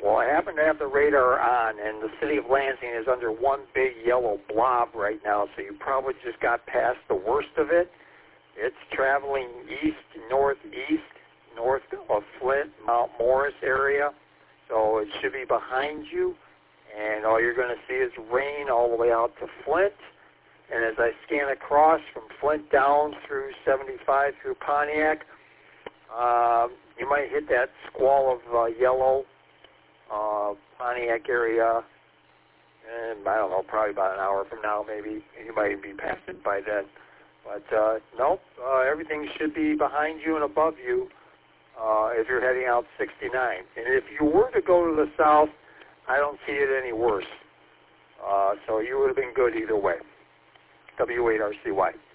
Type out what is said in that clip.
Well, I happen to have the radar on, and the city of Lansing is under one big yellow blob right now, so you probably just got past the worst of it. It's traveling north of Flint, Mount Morris area, so it should be behind you, and all you're going to see is rain all the way out to Flint. And as I scan across from Flint down through 75 through Pontiac, you might hit that squall of yellow Pontiac area, and I don't know, probably about an hour from now maybe. You might even be past it by then. But nope, everything should be behind you and above you if you're heading out 69. And if you were to go to the south, I don't see it any worse. So you would have been good either way. W8RCY.